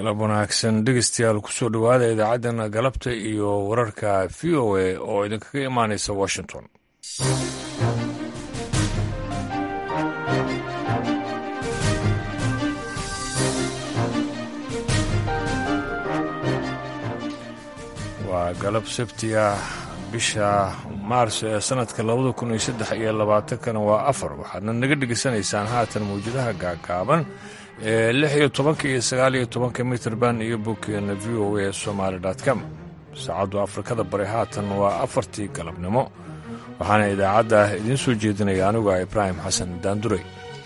galab wanaagsan dhegeystayaal kusoo dhowaada idaacaddana galabta iyo wararka v o a oo idinkaga imaanaysa washington. waa galab sabtiga bisha maarso ee sanadka 2023 waa 4 waxaadna naga dhegeysanaysaan haatan mawjadaha gaagaaban ee 16 iyo 19 mitrban iyo boggeena v o a somali.com. saacaddu afrikada bari haatan waa 4tii galabnimo waxaana idaacadda idiin soo jeedinaya anigu ibraahim xasan daanduray.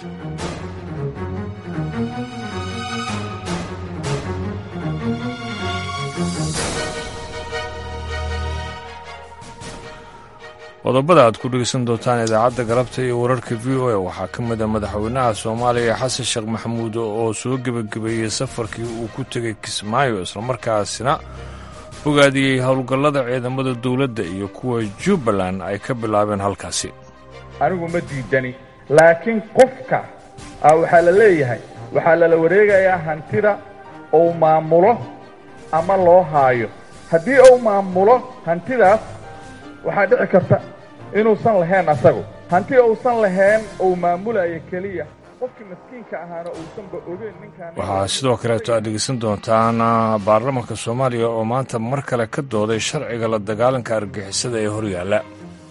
qodobada aad ku dhegeysan doontaan idaacadda galabta iyo wararka v o a waxaa ka mid a madaxweynaha soomaaliya xasan sheekh maxamuud oo soo gebagabeeyey safarkii uu ku tegay kismaayo islamarkaasina fogaadiyey howlgallada ciidamada dowladda iyo kuwa jubbaland ay ka bilaabeen halkaasi. anigu ma diidani, laakiin qofka waxaa la leeyahay waxaa lala wareegayaa hantida uu maamulo ama loo haayo. haddii uu maamulo hantidaas waxaa dhici karta inuusan lahayn asagu hanti uusan lahayn uu maamulayo keliya qofkii maskiinka ahaana uusanba ogeyn ninkaan. waxaa sidoo kaleeto aad dhegeysan doontaan baarlamaanka soomaaliya oo maanta mar kale ka dooday sharciga la dagaalanka argixisada ee horyaalla.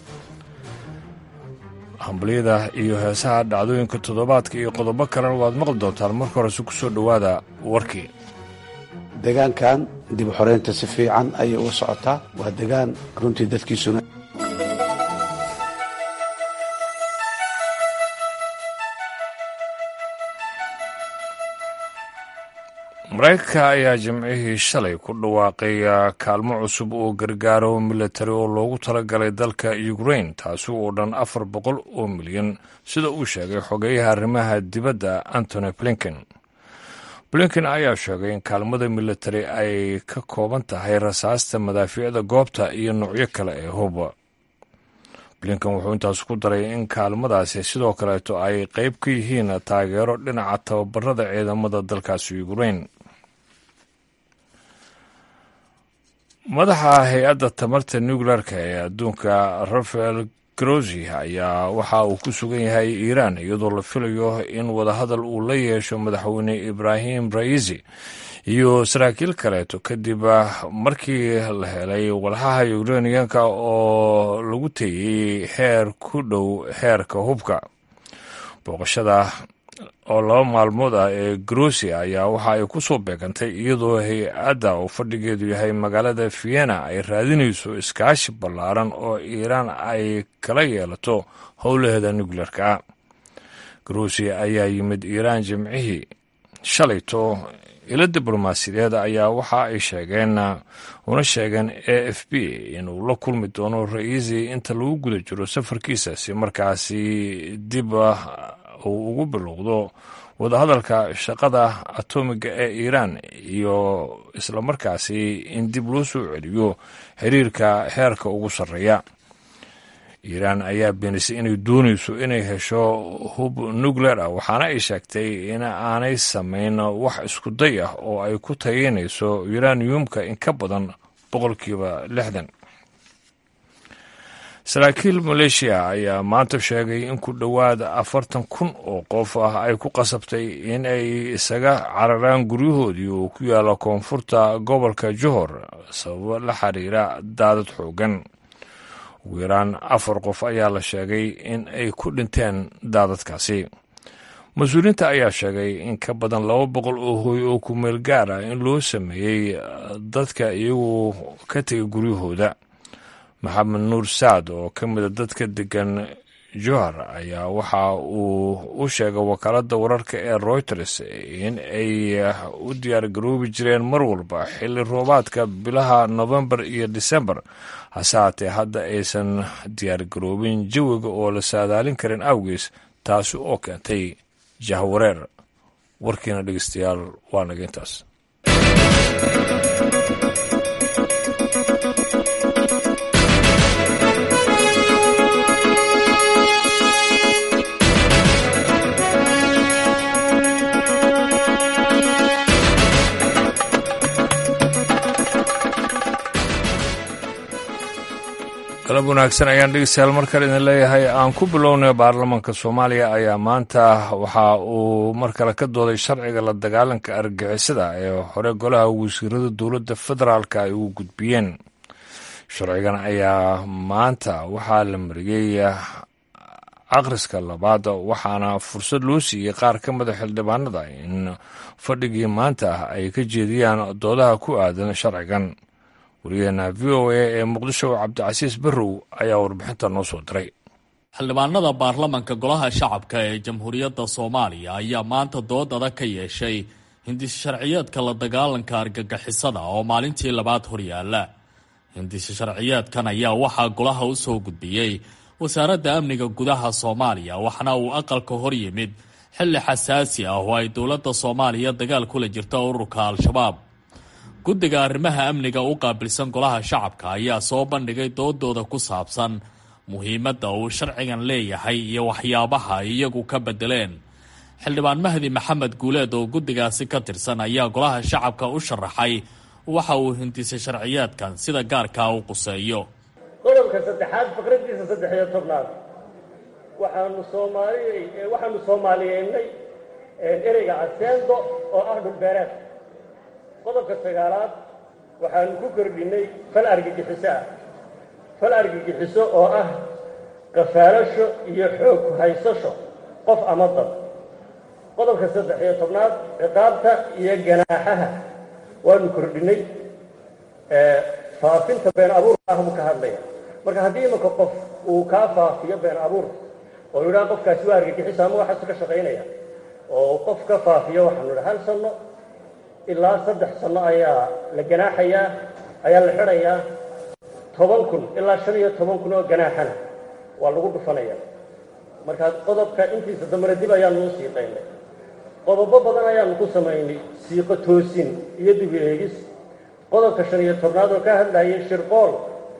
hambaliyada iyo heesaha dhacdooyinka toddobaadka iyo qodobo kalena waad maqli doontaan. marka horese ku soo dhowaada warkii. deegaankan dib u xoreynta si fiican ayay uga socotaa. waa deegaan runtii dadkiisuna maraykanka ayaa jimcihii shalay ku dhawaaqay kaalmo cusub oo gargaaro milatari oo loogu talagalay dalka ukraine taasi oo dhan 400 oo milyan sida uu sheegay xogeyaha arrimaha dibadda Antony Blinken ayaa sheegay in kaalmada milatari ay ka kooban tahay rasaasta madaafiicda goobta iyo noocyo kale ee hubba. Blinken wuxuu intaas ku daray in kaalmadaasi sidoo kaleeto ay qayb ka yihiin taageero dhinaca tababarada ciidamada dalkaasi Ukraine. madaxa hay-adda tamarta nuclearka ee adduunka Rafael Grossi ayaa waxa uu ku sugan yahay Iiraan iyadoo la filayo in wadahadal uu la yeesho madaxweyne Ibrahim Raisi iyo saraakiil kaleeto kadib markii la helay walxaha Ukrainianka oo lagu teeyey heer ku dhow heerka hubka. booqashada oo 2 maalmood ee Grossi ayaa waxa ay ku soo beegantay iyadoo hay-adda oo fadhigeedu yahay magaalada Vienna ay raadinayso iskaashi ballaaran oo Iiraan ay kala yeelato howlaheeda nuclearka. Grossi ayaa yimid Iiraan jimcihii shalayto. ilo diblomaasiyadeed ayaa waxa ay sheegeen AFP inuu la kulmi doono Raisi inta lagu guda jiro safarkiisa si markaasi dib uu ugu bilowdo wadahadalka shaqada atomiga ee Iiraan iyo isla markaasi in dib loo soo celiyo xiriirka heerka ugu sarreeya. Iiraan ayaa beenisay inay doonayso inay hesho hub nuclear ah waxaana ay sheegtay in aanay samayn wax isku day ah oo ay ku tayeynayso uraniumka in ka badan 60%. saraakiil Malaysia ayaa maanta sheegay in ku dhowaad 40,000 oo qof ay ku qasabtay in ay isaga cararaan guryahoodii oo ku yaala koonfurta gobolka Johor sababo la xiriira daadad xoogan. ugu yaraan 4 qof ayaa la sheegay in ay ku dhinteen daadadkaasi. mas-uuliyiinta ayaa sheegay in ka badan 200 oo hooy oo ku meel gaar ah in loo sameeyey dadka iyagoo ka tegay guryahooda. maxamed nuur saad oo ka mida dadka degan Johor ayaa waxa uu u sheegay wakaaladda wararka ee Reuters in ay u diyaargaroobi jireen mar walba xilli roobaadka bilaha November iyo December hase haatee hadda aysan diyaargaroobin jawiga oo la saadaalin karin awgees taasi oo keentay jahwareer. warkiina dhegeystayaal waa naga intaas. galab wanaagsan ayaan dhegeystayaal mar kale idin leeyahay. aan ku bilownay baarlamaanka Soomaaliya ayaa maanta waxa uu mar kale ka dooday sharciga la dagaalanka argagixisada ee hore golaha wasiirada dowladda federaalka ay u gudbiyeen. sharcigan ayaa maanta waxaa la mariyay akhriska labaad waxaana fursad loo siiyey qaar ka mid ah xildhibaanada in fadhigii maanta ay ka jeediyaan doodaha ku aadan sharcigan. wariyaheena v o a ee muqdisho cabdicasiis barrow ayaa warbixinta noo soo diray. xildhibaanada baarlamanka golaha shacabka ee jamhuuriyadda Soomaaliya ayaa maanta dood adag ka yeeshay hindis sharciyeedka la dagaalanka argagixisada oo maalintii labaad horyaala. hindis sharciyeedkan ayaa waxaa golaha u soo gudbiyey wasaaradda amniga gudaha Soomaaliya, waxaana uu aqalka hor yimid xilli xasaasi ah oo ay dowladda Soomaaliya dagaal kula jirta ururka Al-Shabaab. guddiga arrimaha amniga u qaabilsan golaha shacabka ayaa soo bandhigay doodooda ku saabsan muhiimadda uu sharcigan leeyahay iyo waxyaabaha ay iyagu ka bedeleen. xildhibaan Mahdi Maxamed Guuleed oo guddigaasi ka tirsan ayaa golaha shacabka u sharaxay waxa uu hindisay sharciyaadkan sida gaarka u quseeyo. qodobka saddexaad faqradiisa 13 waxaanu Soomaaliyeynay ereyga aseendo oo ah dhulbeereed. qodobka 9aad waxaanu ku kordhinay fal argagixiso oo ah qafaalasho iyo xoog haysasho qof ama dad. qodobka 13aad ciqaabta iyo ganaaxaha waanu kordhinay. faafinta been abuur ah buu ka hadlaya. marka haddii imanka qof uu kaa faafiyo been abuur oo yidhaha qofkaasi waa argagixisa ama waxaas ka shaqaynaya oo qof ka faafiyo waxaanu idha 1 sano ilaa 3 sano ayaa la ganaaxayaa, ayaa la xidhayaa. 10,000 ilaa 15,000 oo ganaaxana waa lagu dhufanaya. marka qodobka intiisa dambe dib ayaanu u sii qaynay. qodobo badan ayaanu ku samaynay siiqo toosin iyo dib u eegis. qodobka 15aad oo ka hadlayay shirqool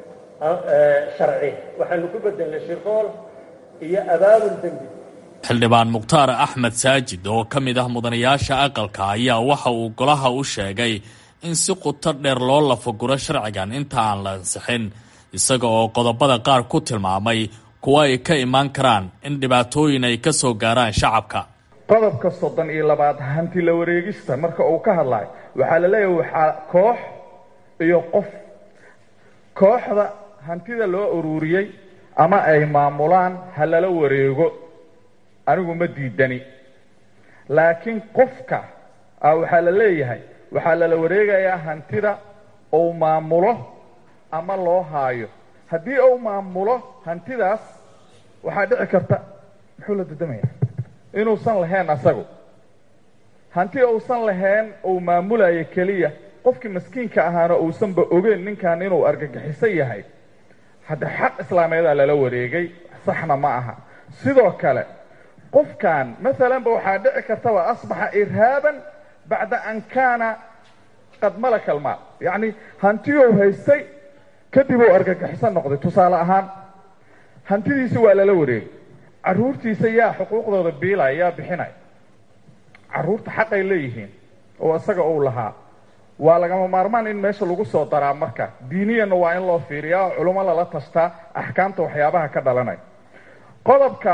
sharci waxaanu ku bedelnay shirqool iyo abaabul dembi. xildhibaan Mukhtaar Axmed Saajid oo ka mid ah mudanayaasha aqalka ayaa waxa uu golaha u sheegay in si qoto dheer loo lafaguro sharcigan inta aan la ansixin, isaga oo qodobada qaar ku tilmaamay kuwa ay ka imaan karaan in dhibaatooyin ay ka soo gaaraan shacabka. qodobka 32 hanti la wareegista marka uu ka hadlay waxaa la leeyahay waxaa koox iyo qof kooxda hantida loo ururiyay ama ay maamulaan halala wareego. anigu ma diidani, laakiin qofka waxaa la leeyahay waxaa lala wareegayaa hantida uu maamulo ama loo haayo. haddii uu maamulo hantidaas waxaa dhici karta muxuu la dadamayaa inuusan lahayn asagu. hanti uusan lahayn uu maamulayo keliya, qofkii maskiinka ahaana uusanba ogeyn ninkan inuu argagixiso yahay, hadda xaq islaameeda lala wareegay, saxna ma aha. sidoo kale qofkan maalanba waxaa dhici kartaba asbaxa irhaaban bacda an kaana qad malaka almaal, yacni hantiyuu haystay kadib uu argagixiso noqday. tusaale ahaan hantidiisi waa lala wareegay, carruurtiisa yaa xuquuqdooda biilaya, yaa bixinaya. carruurta xaqay leeyihiin oo isaga uu lahaa. waa lagama maarmaan in meesha lagu soo daraa. marka diiniyanna waa in loo fiiriyaa oo culummo lala tashtaa axkaamta waxyaabaha ka dhalanaya. qodobka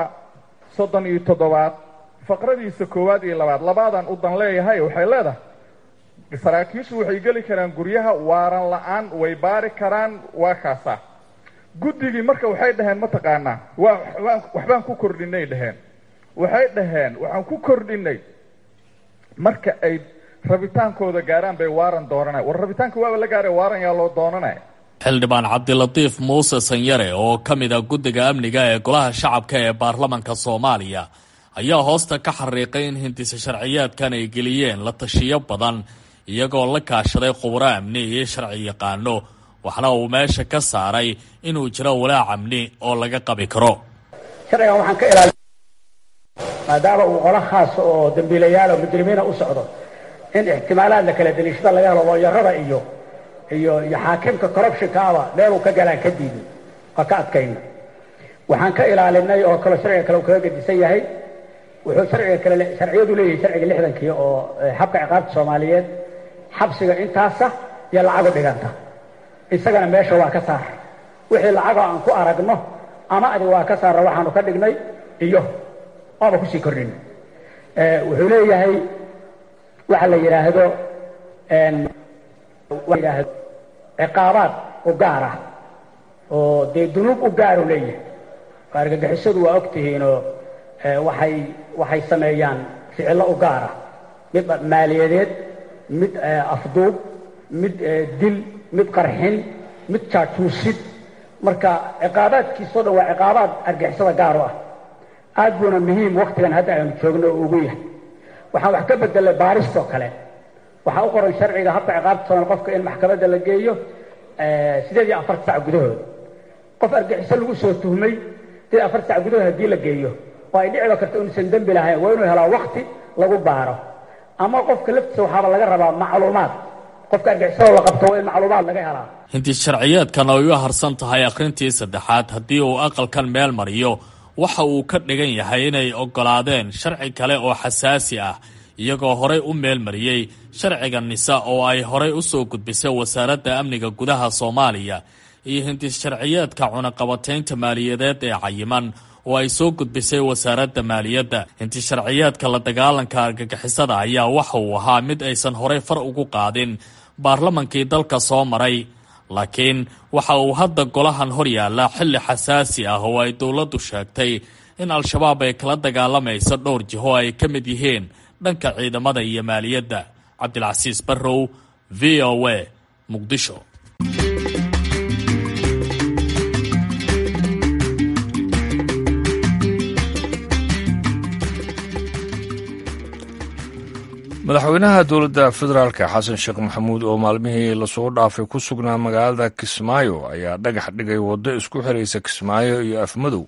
37 faqradiisa 1 iyo 2 labaadan u dan leeyahay waxay leedahay saraakiishu waxay geli karaan guryaha waaran la-aan, way baari karaan. waa kaasa guddigii marka waxay dhaheen mataqaanaa waxbaan ku kordhinay dhaheen. waxay dhaheen waxaan ku kordhinay marka ay rabitaankooda gaaraan bay waaran doonanaya. war rabitaanka waaba la gaaray, waaran yaa loo doonanaya. xildhibaan Cabdilatiif Muuse Sanyare oo ka mid ah guddiga amniga ee golaha shacabka ee baarlamanka Soomaaliya ayaa hoosta ka xariiqay in hindisa sharciyaadkan ay geliyeen la tashiyo badan iyagoo la kaashaday khubaro amni iyo sharci yaqaano, waxna uu meesha ka saaray inuu jiro walaac amni oo laga qabi karo. sharcigan waxaan ka ilaalin maadaama uu qolo khaas oo dambiilayaal oo mujrimiina u socdo in ixtimaalaad la kala daliishada laga helo looyarada iyo xaakimka corruptionkaaba meeluu ka galaan ka diidin waa ka adkayna. waxaan ka ilaalinay oo kale sharciga kale uu kaga gedisan yahay. wuxuu sharciyadu leeyahay sharciga 60 oo habka ciqaabta Soomaaliyeed xabsiga intaasa iyo lacago dhiganta. isagana meesha waa ka saar wixii lacaga aan ku aragno ama adi waa ka saara waxaanu ka dhignay iyo ooma kusii kordhin. Wuxuu leeyahay waxa la yidhaahdo ciqaabaad u gaar ah oo dee dunuub u gaaru leeyahay. argagixisadu waa ogtihiinoo waxay sameeyaan ficillo u gaar ah, mid maaliyadeed, mid afduub, mid dil, mid qarxin, mid jaajuusid. marka ciqaabaadkiisoo dhan waa ciqaabaad argixisada gaar u ah. aad buuna muhiim waktigan hadda aynu joogno oo ugu yahay. waxaan wax ka bedelay baaristoo kale. waxaa u qoran sharciga habka ciqaabta Soomaaliya qofka in maxkamadda la geeyo 48 saac gudahood. qof argaxiso lagu soo tuhmay 4 saac gudahood haddii la geeyo oo ay dhici karto inuusan dembi lahayn, waa inuu helaa wakti lagu baaro. ama qofka laftiisa waxaaba laga rabaa macluumaad. qofka argixisada la qabto waa in macluumaad laga helaa. hinti sharciyeedkan ay u harsan tahay akhrintii saddexaad haddii uu aqalkan meel mariyo waxa uu ka dhigan yahay inay oggolaadeen sharci kale oo xasaasi ah, iyagoo horey u meel mariyey sharciga nisa oo ay horey u soo gudbisay wasaaradda amniga gudaha Soomaaliya, iyo hinti sharciyeedka cunaqabataynta maaliyadeed ee cayiman oo ay soo gudbisay wasaaradda maaliyadda. hinti sharciyeedka la dagaalanka argagixisada ayaa waxa uu ahaa mid aysan horey far ugu qaadin baarlamankii dalka soo maray, laakiin waxa uu hadda golahan hor yaalla xilli xasaasi ah oo ay dowladdu sheegtay in al-shabaab ay kala dagaalamayso dhowr jiho ay ka mid yihiin dhanka ciidamada iyo maaliyadda. Cabdilcasiis Barrow, VOA, Muqdisho. madaxweynaha dowladda federaalka xasan sheekh maxamuud oo maalmihii lasoo dhaafay ku sugnaa magaalada Kismaayo ayaa dhagax dhigay waddo isku xiraysa Kismaayo iyo Afmadow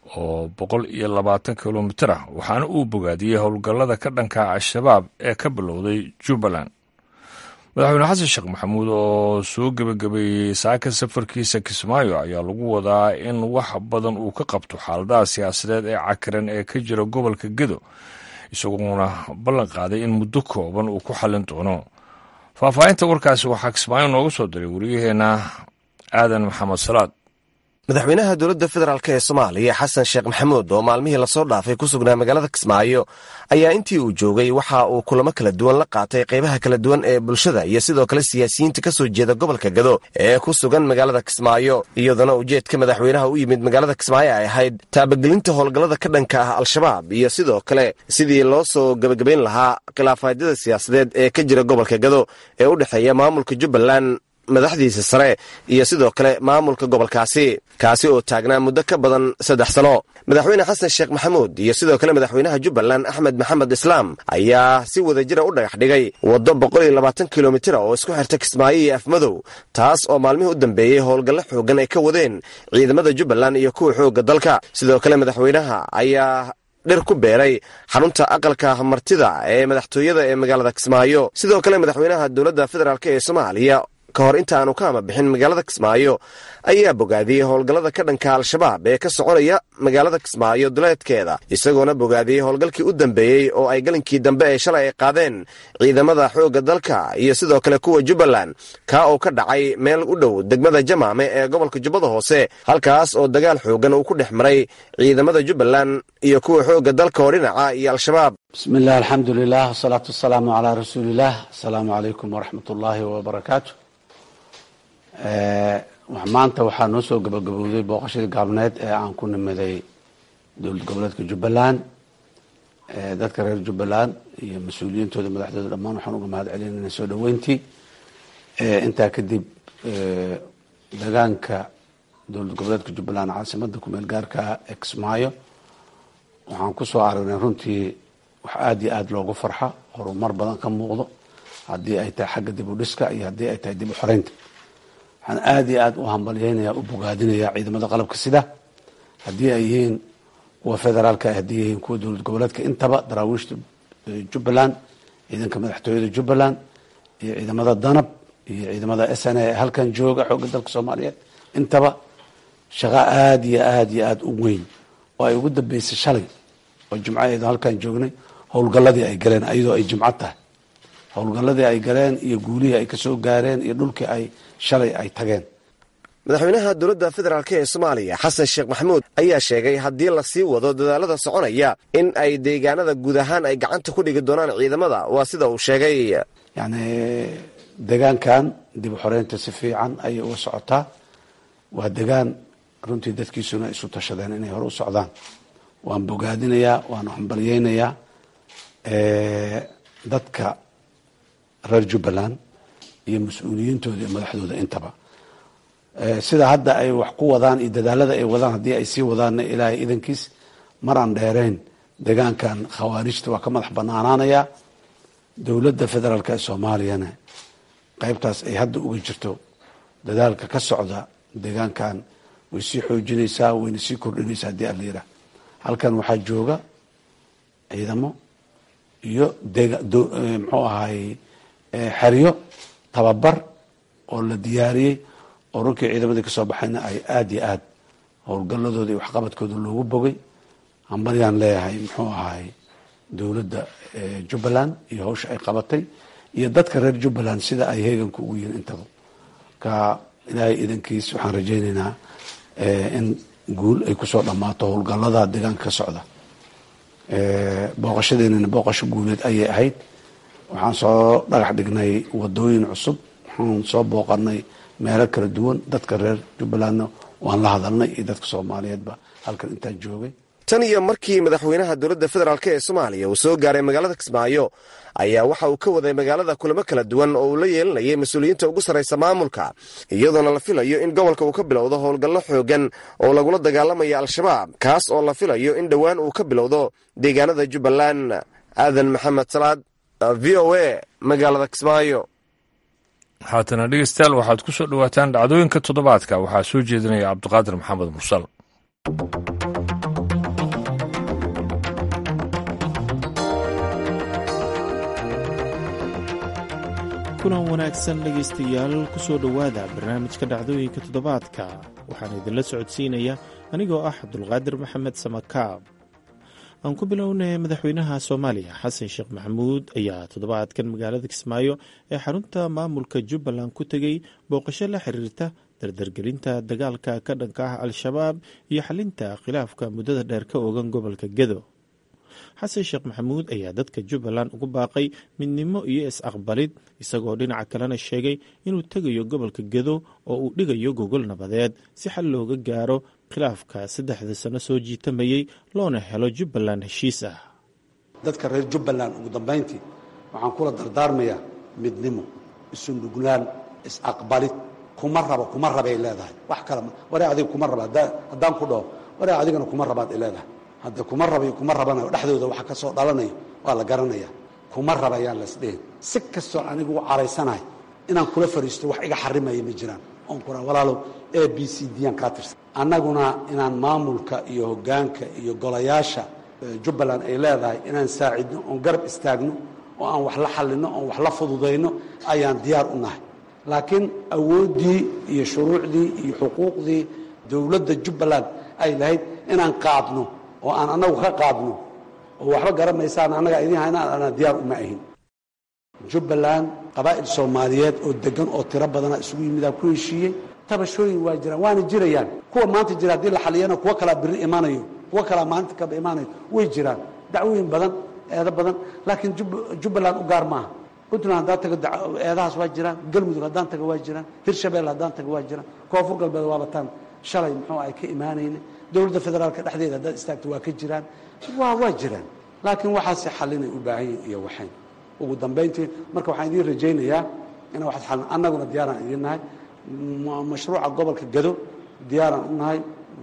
oo 120 kilomitir ah, waxaana uu bogaadiyey howlgallada ka dhanka al-shabaab ee ka bilowday Jubbaland. madaxweyne xasan sheekh maxamuud oo soo gebagabeeyey saaka safarkiisa Kismaayo ayaa lagu wadaa in wax badan uu ka qabto xaaladaha siyaasadeed ee cakiran ee ka jira gobolka Gedo, isaguna ballan qaaday in muddo kooban uu ku xallin doono. faahfaahinta warkaasi waxaa Kismaayo nooga soo diray wariyaheena Aadan Maxamed Salaad. madaxweynaha dowladda federaalk ee Soomaaliya xasan sheekh maxamuud oo maalmihii lasoo dhaafay ku sugnaa magaalada Kismaayo ayaa intii uu joogay waxa uu kulamo kala duwan la qaatay qaybaha kala duwan ee bulshada iyo sidoo kale siyaasiyiinta ka soo jeeda gobolka Gedo ee ku sugan magaalada Kismaayo, iyadana ujeedka madaxweynaha u yimid magaalada Kismaayo ay ahayd taabagelinta howlgallada ka dhanka ah al-shabaab iyo sidoo kale sidii loo soo gabagabayn lahaa khilaafaadyada siyaasadeed ee ka jira gobolka Gedo ee u dhexeeya maamulka Jubbaland madaxdiisa sare iyo sidoo kale maamulka gobolkaasi kaasi oo taagnaa muddo ka badan 3 sano. madaxweyne xasan sheekh maxamuud iyo sidoo kale madaxweynaha Jubbaland Axmed Maxamed Islaam ayaa si wadajir u dhagax dhigay waddo 120 kilomitir oo isku xirta Kismaayo iyo Afmadow, taas oo maalmihii u dambeeyay howlgallo xoogan ay ka wadeen ciidamada Jubbaland iyo kuwa xoogga dalka. sidoo kale madaxweynaha ayaa dhir ku beeray xarunta aqalka martida ee madaxtooyada ee magaalada Kismaayo. sidoo kale madaxweynaha dowladda federaalk ee Soomaaliya ka hor inta aanu ka bixin magaalada Kismaayo ayaa bogaadiyey howlgallada ka dhanka al-shabaab ee ka soconaya magaalada Kismaayo duleedkeeda, isagoona bogaadiyey howlgalkii u dambeeyey oo ay galinkii dambe ee shalay ay qaadeen ciidamada xoogga dalka iyo sidoo kale kuwa Jubbaland ka oo ka dhacay meel u dhow degmada Jamaame ee gobolka Jubbada Hoose, halkaas oo dagaal xoogan uu ku dhex maray ciidamada Jubbaland iyo kuwa xoogga dalka oo dhinaca iyo al-shabaab. bismillah, alxamdulilah, wasalaatu wasalaamu calaa rasuulilah. asalaamu calaykum waraxmatullaahi wabarakaatu. maanta waxaa noo soo gabagabowday booqashadii gaalmeed ee aan ku nimaday dowlad goboleedka Jubbaland. dadka reer Jubbaland iyo mas-uuliyiintooda madaxdooda dhammaan waxaan uga mahad celinayna soo dhoweyntii. intaa kadib deegaanka dowlad goboleedka Jubbaland caasimada ku meel gaarka ee Kismaayo waxaan ku soo aragnay runtii wax aad iyo aad loogu farxa, horumar badan ka muuqdo haddii ay tahay xagga dib u dhiska iyo haddii ay tahay dib u xoreynta. waxaan aad iyo aad u hambalyeynaya u bogaadinaya ciidamada qalabka sida, haddii ay yihiin kuwa federaalka, haddii yihiin kuwa dowlad goboleedka, intaba daraawiishta Jubbaland, ciidanka madaxtooyada Jubbaland iyo ciidamada danab iyo ciidamada SNA ee halkan jooga xoogga dalka Soomaaliyeed, intaba shaqo aad iyo aad iyo aad u weyn oo ay ugu dambeysay shalay oo jumcadeeda halkan joognay howlgalladii ay galeen ayadoo ay jumco tahay. howlgalladii ay galeen iyo guulihii ay kasoo gaareen iyo dhulkii ay shalay ay tageen. madaxweynaha dowladda federaalk ee soomaaliya xasan sheekh maxamuud ayaa sheegay haddii lasii wado dadaalada soconaya in ay deegaanada guud ahaan ay gacanta ku dhigi doonaan ciidamada. waa sida uu sheegay. yacni deegaankan dib u xoreynta si fiican ayay uga socotaa. waa deegaan runtii dadkiisuna isu tashadeen inay hore u socdaan. waan bogaadinayaa, waan hambalyeynayaa dadka reer jubbaland iyo mas-uuliyiintooda iyo madaxdooda intaba. sida hadda ay wax ku wadaan iyo dadaalada ay wadaan haddii ay sii wadaanna ilaahay idankiis maraan dheerayn deegaankan khawaarijta waa ka madax banaanaanaya. dowladda federaalk ee soomaaliyana qaybtaas ay hadda uga jirto dadaalka ka socda deegaankan way sii xoojinaysaa, wayna sii kordhinaysaa haddii aan la yidhaah. halkan waxaa jooga ciidamo iyo muxuu ahaay xeryo tababar oo la diyaariyey oo runkii ciidamadii ka soo baxayna ay aada iyo aad howlgalladooda iyo waxqabadkooda loogu bogay. hambalyaan leeyahay muxuu ahaay dowladda jubbaland iyo hawsha ay qabatay iyo dadka reer jubbaland sida ay heeganku ugu yihiin intaba. ka ilaahay idankiis waxaan rajaynaynaa in guul ay kusoo dhammaato howlgallada deegaanka ka socda. booqashadeennana booqasho guuleed ayay ahayd. waxaan soo dhagax dhignay wadooyin cusub, waxaan soo booqanay meelo kala duwan. dadka reer jubbalandna waan la hadalnay iyo dadka soomaaliyeedba halkan intaan joogay. tan iyo markii madaxweynaha dowladda federaalk ee soomaaliya uu soo gaaray magaalada kismaayo ayaa waxa uu ka waday magaalada kulamo kala duwan oo uu la yeelanayay mas-uuliyiinta ugu sarraysa maamulka, iyadoona la filayo in gobolka uu ka bilowdo howlgallo xoogan oo lagula dagaalamaya al-shabaab, kaas oo la filayo in dhowaan uu ka bilowdo deegaanada jubbaland. aadan maxamed salaad, v o a, magaalada kismaayo. haatana dhegeystayaal waxaad ku soo dhowaataan dhacdooyinka toddobaadka. waxaa soo jeedinaya cabdiqaadir maxamed mursal. kulan wanaagsan dhegaystayaal, ku soo dhowaada barnaamijka dhacdooyinka toddobaadka. waxaan idinla socodsiinaya anigoo ah cabdulqaadir maxamed samakaab. aan ku bilownay madaxweynaha soomaaliya xasan sheekh maxamuud ayaa toddobaadkan magaalada kismaayo ee xarunta maamulka jubbaland ku tegey booqasho la xiriirta dardargelinta dagaalka ka dhanka ah al-shabaab iyo xalinta khilaafka muddada dheer ka oogan gobolka gedo. xasan sheekh maxamuud ayaa dadka jubbaland ugu baaqay midnimo iyo is-aqbalid, isagoo dhinaca kalena sheegay inuu tegayo gobolka gedo oo uu dhigayo gogol nabadeed si xal looga gaaro khilaafka 3 sano soo jiitamayey loona helo jubbaland heshiis ah. dadka reer jubbaland ugu dambayntii waxaan kula dardaarmayaa midnimo, isu nuglaan, is-aqbalid. kuma rabay leedahay wax kale waree adiga kuma raba haddaan ku dhaho waree adigana kuma rabaad leedahay. hadda kuma rabayo kuma rabanayo dhexdooda waxa ka soo dhalanayo waa la garanaya. kuma rabayaan lasdhehin. si kastoo anigu u caraysanahay inaan kula fariisto wax iga xarimaya ma jiraan. oon kuraa walaalow a b c d aan kaa tirsan. annaguna inaan maamulka iyo hoggaanka iyo golayaasha jubbaland ay leedahay inaan saacidno oon garab istaagno oo aan wax la xallinno oon wax la fududayno ayaan diyaar u nahay. laakiin awooddii iyo shuruucdii iyo xuquuqdii dowladda jubbaland ay lahayd inaan qaadno oo aan annagu ka qaadno oo waxba garamaysaan annagaa idiin hayna anaa diyaar uma ahin. jubbaland qabaa'il soomaaliyeed oo degan oo tiro badana isugu yimidaa ku heshiiyey. tabashooyin waa jiraan waana jirayaan. kuwa maanta jira haddii la xaliyana kuwo kalaa biri imaanayo, kuwo kalaa maalinta kaba imaanayo way jiraan. dacwooyin badan, eedo badan, laakiin jubbaland u gaar maaha. puntland haddaan tago eedahaas waa jiraan, galmudug haddaan tago waa jiraan, hirshabelle haddaan tago waa jiraan, koonfur galbeed waa bataan shalay muxuu ay ka imaanayna. dowladda federaalka dhexdeeda haddaad istaagto waa ka jiraan, waa jiraan. laakiin waxaase xalinay u baahan yihin iyo waxayn ugu dambayntii. marka waxaan idiin rajaynayaa inaan waxaad xalin. annaguna diyaaraan idiin nahay. mashruuca gobolka gado diyaaraan u nahay.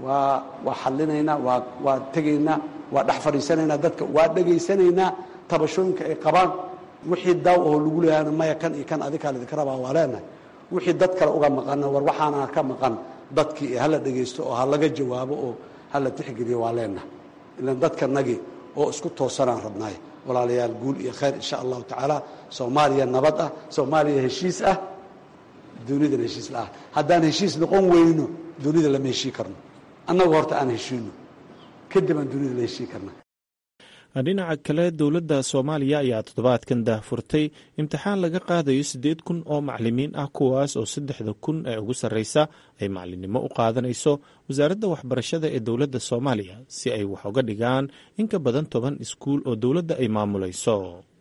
waa xalinaynaa, waa tegaynaa, waa dhex fadhiisanaynaa, dadka waa dhegaysanaynaa tabashooyinka ay qabaan. wixii daaw oo lagu leeyahayna maya kan iyo kan adikaa lidinka rabaa waa leenahay. wixii dad kale uga maqanna war waxaana ka maqan dadkii hala dhegaysto oo ha laga jawaabo oo hala tixgeliyo waa leenahay. ilaan dadkanagii oo isku toosanaan rabnaay. walaalayaal guul iyo khayr insha allahu tacaala. soomaaliya nabad ah, soomaaliya heshiis ah, dunidana heshiis la ah. haddaan heshiis noqon weyno dunida lama heshii karno. annagu horta aan heshiino kadib aan dunida la heshii karna. dhinaca kale dowladda soomaaliya ayaa toddobaadkan daahfurtay imtixaan laga qaadayo 8,000 oo macalimiin ah kuwaas oo 3,000 ee ugu sarreysa ay macalinimo u qaadanayso wasaaradda waxbarashada ee dowladda soomaaliya si ay wax uga dhigaan in ka badan 10 iskuul oo dowladda ay maamulayso.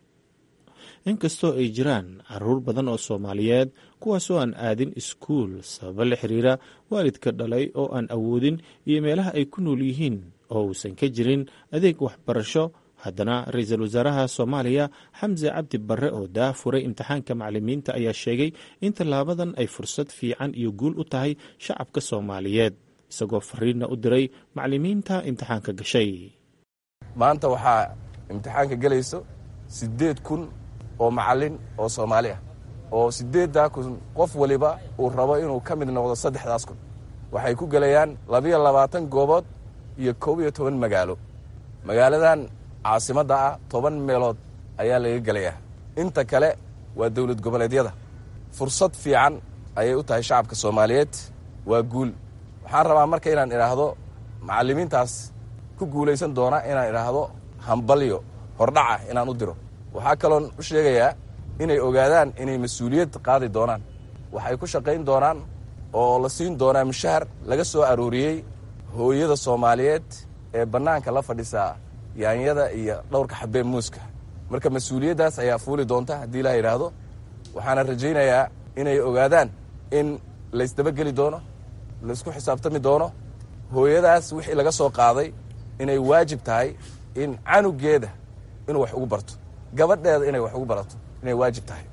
inkastoo ay jiraan caruur badan oo soomaaliyeed kuwaasoo aan aadin iskuul sababo la xiriira waalidka dhalay oo aan awoodin iyo meelaha ay ku nool yihiin oo uusan ka jirin adeeg waxbarasho, haddana ra-iisul wasaaraha soomaaliya xamse cabdi barre oo daafuray imtixaanka macalimiinta ayaa sheegay in tallaabadan ay fursad fiican iyo guul u tahay shacabka soomaaliyeed, isagoo fariinna u diray macalimiinta imtixaanka gashay. maanta waxaa imtixaanka gelayso 8,000 oo macalin oo Soomaali ah oo 8,000 qof waliba uu rabo inuu ka mid noqdo 3,000. waxay ku galayaan 22 goobood iyo 11 magaalo. magaaladan caasimadda ah 10 meelood ayaa laga galayaa. inta kale waa dawlad goboleedyada. fursad fiican ayay u tahay shacabka Soomaaliyeed, waa guul. waxaan rabaa marka inaan idhaahdo macallimiintaas ku guulaysan doona inaan idhaahdo hambalyo hordhaca inaan u diro. waxaa kaloon u sheegayaa inay ogaadaan inay mas-uuliyad qaadi doonaan. waxay ku shaqayn doonaan oo la siin doonaa mushahar laga soo arooriyey hooyada Soomaaliyeed ee bannaanka la fadhisaa yaanyada iyo dhowrka xabeen muuska. marka mas-uuliyaddaas ayaa fuuli doonta haddii la yidhaahdo. waxaana rajaynayaa inay ogaadaan in laysdabageli doono, laysku xisaabtami doono. hooyadaas wixii laga soo qaaday inay waajib tahay in canugeeda inuu wax ugu barto, gabadheeda inay wax ugu barato inay waajib tahay.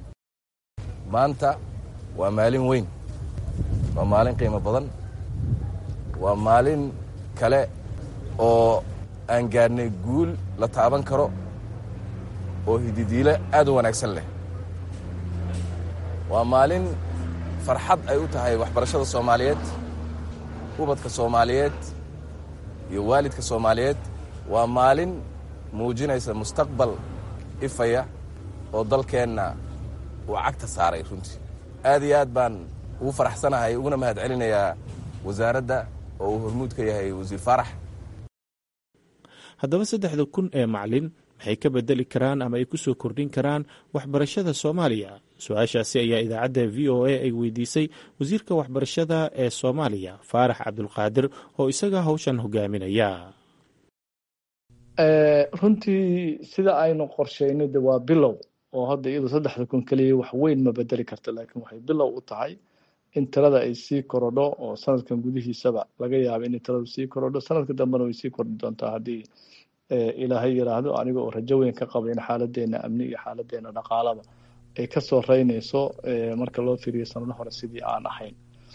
maanta waa maalin weyn, waa maalin qiimo badan, waa maalin kale oo aan gaadhnay guul la taaban karo oo hididiile aad u wanaagsan leh. waa maalin farxad ay u tahay waxbarashada Soomaaliyeed, ubadka Soomaaliyeed iyo waalidka Soomaaliyeed. waa maalin muujinaysa mustaqbal ifaya oo dalkeenna uu cagta saaray. runtii aad iyo aad baan ugu faraxsanahay, uguna mahad celinayaa wasaaradda oo uu hormuud ka yahay wasiir Faarax. haddaba 3,000 ee macalin maxay ka bedeli karaan ama ay ku soo kordhin karaan waxbarashada Soomaaliya? su-aashaasi ayaa idaacadda VOA ay weydiisay wasiirka waxbarashada ee Soomaaliya Faarax Cabdulqaadir oo isaga hawshan hogaaminaya. runtii sida aynu qorsheynay waa bilow oo hadda iyadu 3,000 kaliya wax weyn ma bedeli karta, laakiin waxay bilow u tahay in tirada ay sii korodho oo sanadkan gudihiisaba laga yaabo in tiradu sii korodho. sanadka dambena way sii kordhi doontaa haddii ilaahay yiraahdo, aniga oo rajo weyn ka qaba in xaaladeena amni iyo xaaladeena dhaqaalaba ay ka soo reynayso marka loo fiiriyo sanado hore sidii aan ahayn.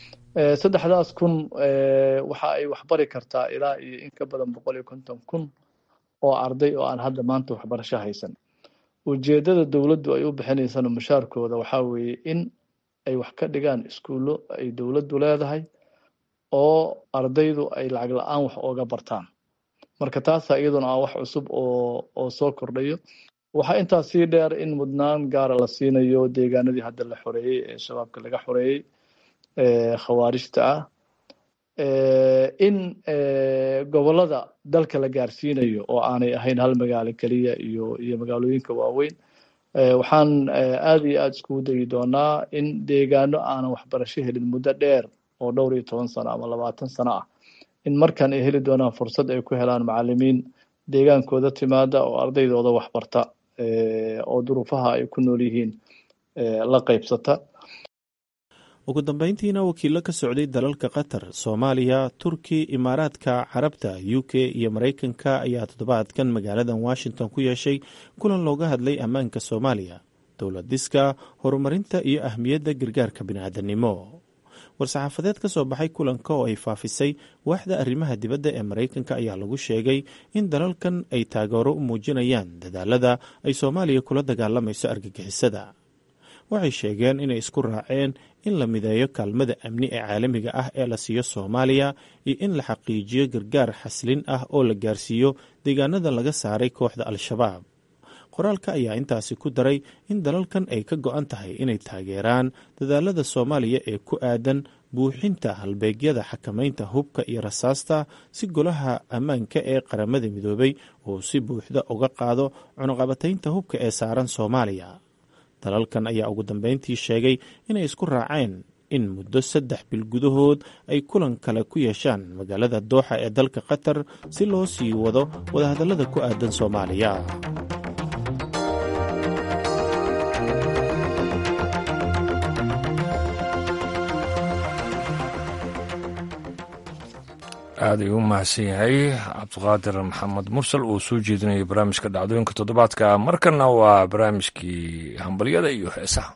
3,000 waxa ay waxbari kartaa ilaa iyo in ka badan 150,000 oo arday oo aan hadda maanta waxbarasho haysan. ujeedada dowladdu ay u bixinaysana mushaarkooda waxaa weeye in ay wax ka dhigaan iskuullo ay dowladdu leedahay oo ardaydu ay lacag la-aan wax ooga bartaan. marka taasaa iyaduna wax cusub oo soo kordhayo. waxaa intaas sii dheer in mudnaan gaara la siinayo deegaanadii hadda la xoreeyey ee shabaabka laga xoreeyey khawaarijta ah, in gobolada dalka la gaarsiinayo oo aanay ahayn hal magaalo keliya iyo magaalooyinka waaweyn. waxaan aad iyo aad iskugu dayi doonaa in deegaano aanan waxbarasho helin muddo dheer oo dhowr iyo 10 sano ama 20 sano ah, in markan ay heli doonaan fursad ay ku helaan macalimiin deegaankooda timaada oo ardaydooda waxbarta oo duruufaha ay ku nool yihiin la qaybsata. ugu dambeyntiina wakiillo ka socday dalalka Qatar, Soomaaliya, Turki, Imaaraadka Carabta, UK iyo Mareykanka ayaa toddobaadkan magaaladan Washington ku yeeshay kulan looga hadlay ammaanka Soomaaliya, dowlad dhiska, horumarinta iyo ahmiyadda gargaarka bini'aadanimo. war-saxaafadeed ka soo baxay kulanka oo ay faafisay waaxda arrimaha dibadda ee Mareykanka ayaa lagu sheegay in dalalkan ay taageero u muujinayaan dadaalada ay Soomaaliya kula dagaalamayso argagixisada. waxay sheegeen inay isku raaceen in la mideeyo kaalmada amni ee caalamiga ah ee la siiyo Soomaaliya iyo in la xaqiijiyo gargaar xasilin ah oo la gaarsiiyo deegaanada laga saaray kooxda Al-Shabaab. qoraalka ayaa intaasi ku daray in dalalkan ay ka go'an tahay inay taageeraan dadaalada Soomaaliya ee ku aadan buuxinta halbeegyada xakamaynta hubka iyo rasaasta si golaha ammaanka ee qaramada midoobay uu si buuxda uga qaado cunuqabataynta hubka ee saaran soomaaliya. dalalkan ayaa ugu dambeyntii sheegay inay isku raaceen in muddo 3 bil gudahood ay kulan kale ku yeeshaan magaalada dooxa ee dalka qatar si loo sii wado wadahadallada ku aadan soomaaliya. aad ayuu u mahadsan yahay cabdiqaadir maxamed mursal oo soo jeedinayay barnaamijka dhacdooyinka toddobaadka. markana waa barnaamijkii hambalyada iyo heesaha.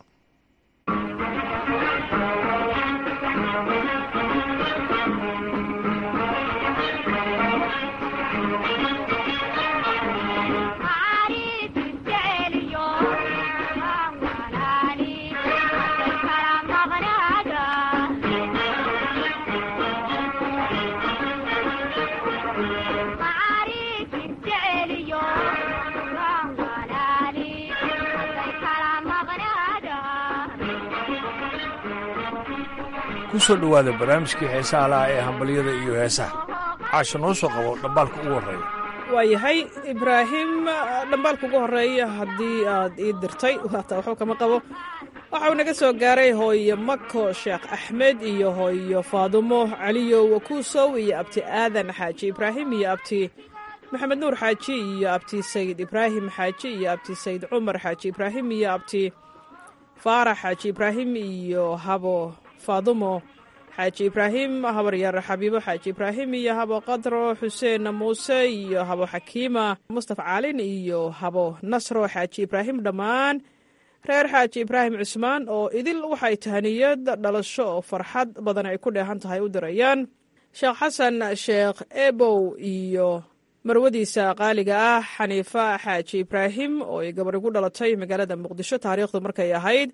kusoo dhowaada barnaamijkii heesaha laha ee hambalyada iyo heesaha. caasha noo soo qabo dhambaalka ugu horreeya. waayahay ibraahim, dhambaalka ugu horreeya haddii aad ii dirtay waata waxba kama qabo. waxau naga soo gaaray hooyo mako sheekh axmed iyo hooyo faadumo caliyo wakuusow iyo abti aadan xaaji ibraahim iyo abti maxamed nuur xaaji iyo abti sayid ibraahim xaaji iyo abti sayid cumar xaaji ibraahim iyo abti faarax xaaji ibraahim iyo habo faadumo xaaji ibraahim, habaryar xabiibo xaaji ibraahim iyo habo qadro xuseen muuse iyo habo xakiima mustafa caalin iyo habo nasro xaaji ibraahim, dhammaan reer xaaji ibraahim cusmaan oo idil waxay tahaniyad dhalasho oo farxad badan ay ku dheehan tahay u dirayaan sheekh xasan sheekh ebow iyo marwadiisa qaaliga ah xaniifa xaaji ibraahim oo ay gabar igu dhalatay magaalada muqdisho taariikhdu markay ahayd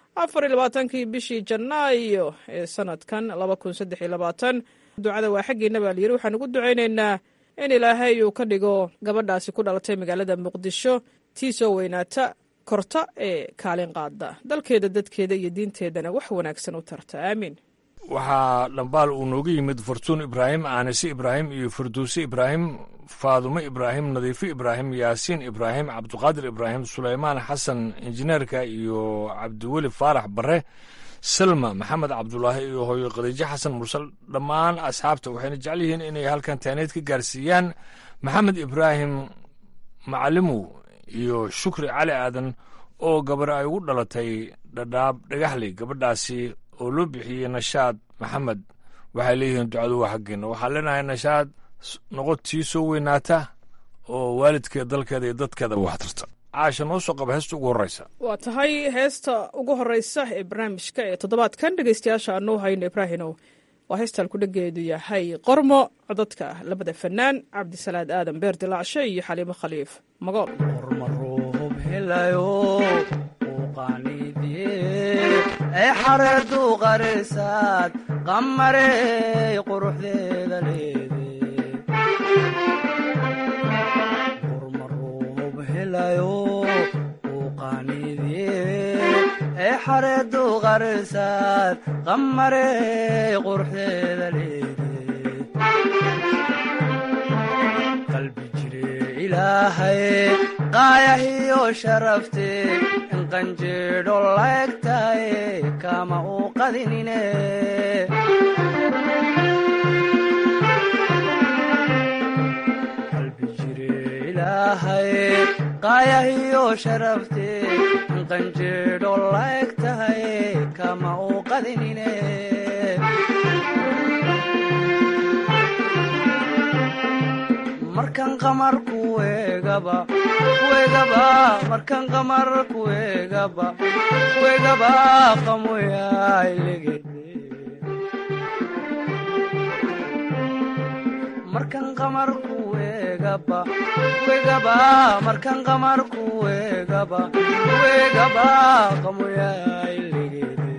24 bishii janaayo ee sanadkan 2023. ducada waa xaggiina baa layidhi. waxaan ugu ducaynaynaa in ilaahay uu ka dhigo gabadhaasi ku dhalatay magaalada muqdisho tii soo weynaata korta ee kaalin qaada dalkeeda, dadkeeda iyo diinteedana wax wanaagsan u tarta. aamiin. waxaa dhambaal uu nooga yimid fartuun ibraahim, aanise ibraahim iyo farduuse ibraahim, faadumo ibraahim, nadiifo ibraahim, yaasiin ibraahim, cabdiqaadir ibraahim, sulaymaan xasan injineerka iyo cabdiweli faarax bare, salma maxamed cabdulaahi iyo hooyo khadiijo xasan mursal. dhammaan asxaabta waxayna jecel yihiin inay halkan taaneed ka gaarsiiyaan maxamed ibraahim macalimow iyo shukri cali aadan oo gabar ay ugu dhalatay dhadhaab dhagaxley. gabadhaasi oo loo bixiyey nashaad maxamed. waxay leeyihiin ducadu waa xaggeena. waxaan leenahay nashaad noqotii soo weynaata oo waalidkeed dalkeeda iyo dadkeeda wax tarta. caasha noo soo qaba heesta ugu horreysa. waa tahay heesta ugu horreysa ee barnaamijka ee toddobaadkan dhegaystayaasha aanuu hayno ibraahinow waa heestaan ku dhageedu yahay qormo, codadka labada fanaan cabdisalaad aadan beer dilaacshe iyo xaliimo khaliif magool. xareedu qarisaad qamarey quruxdeeda leede qormaruub helayo uu qaaniidye xareedu qarisaad qamarey quruxdeeda leede qalbi jire ilaahay qaayahiyo sharafte qanjeedho laegtaye kama uu qadinine qalbi jire ilaahay qaayahiyo sharafte qanjeedho laegtaye kama uu qadinine markan qamar kuwegaba markan qamar kuwegaba qamoyailegede markan qamar kuwegaba markan qamar kuwegaba qamoyailegede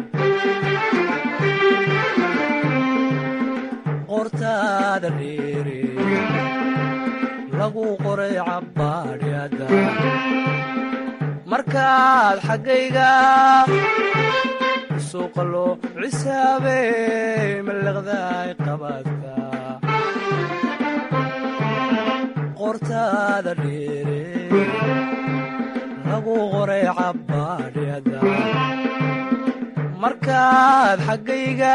qortaada dheere lagu qoray cabbaadhyada markaad xaggayga suuqa loo cisaabey malaqdaay qabaadka qortaada dheere lagu qoray cabbaadhyada markaad xaggayga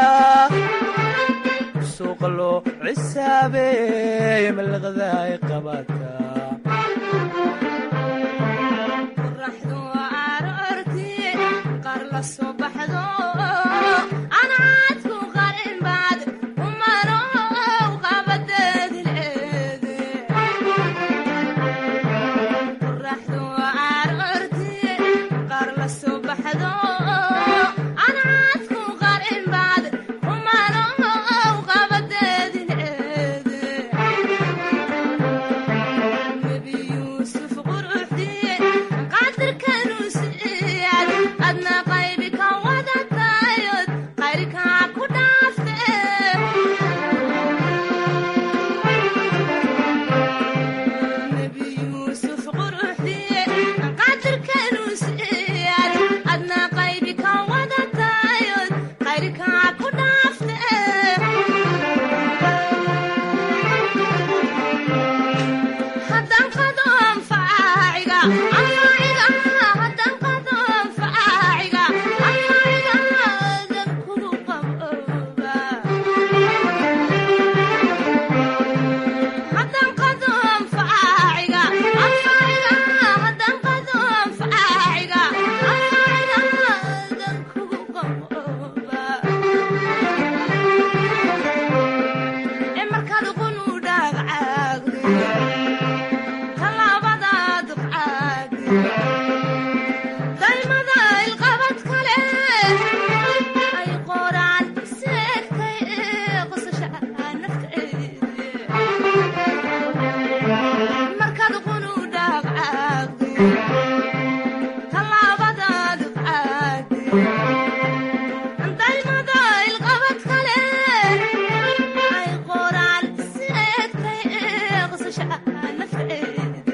suuqa loo cisaabey malaqdaay qabaadka qorraxdu aroortii qaar la soo baxdo anaadku qarin baad umano qabadeedi leede qorraxdu aroortii qaar la soo baxdo anaadku qarin baad umano qabadeedi leede nebi yuusuf quruxdii qadirkanu siiyad adna qaybi ka wadatayod qayrkaa ku dhaafte nebi yuusuf quruxdii qadirkanu siiyad adna qaybi ka wadatayod qayrkaa ku dhaafte haddaan qado anfaaciga haddaan qado anfaaciga dan kugu qabooba haddaan qado anfaaciga haddaan qado anfaaciga dan kugu qabooba ee markaad qunu dhaagcaagde talaabadaad qaadi daymada ilqabad kale ay qoraan seegtay qosasha nafteede markaad qunu dhaagcaagde talaabadaad qaadi daymada ilqabad kale ay qoraan seegtay qosasha nafteede